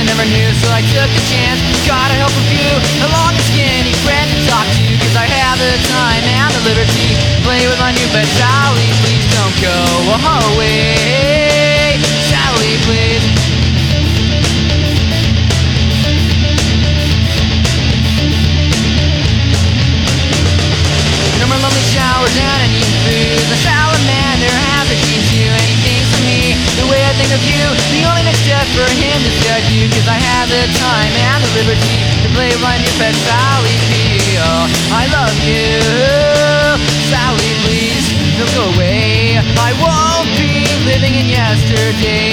I never knew, so I took a chance. Gotta help a few, a long and skinny friend to talk to, cause I have the time and the liberty to play with my new pet. Sally, please don't go away. Sally, please. No more lonely showers and uneaten food. The salamander has a key to anything for me. The way I think of you, the only next step for him is judge you, cause I have the time and the liberty to play with my new pet. Sally P. Oh, I love you. Sally, please don't go away. I won't be living in yesterday.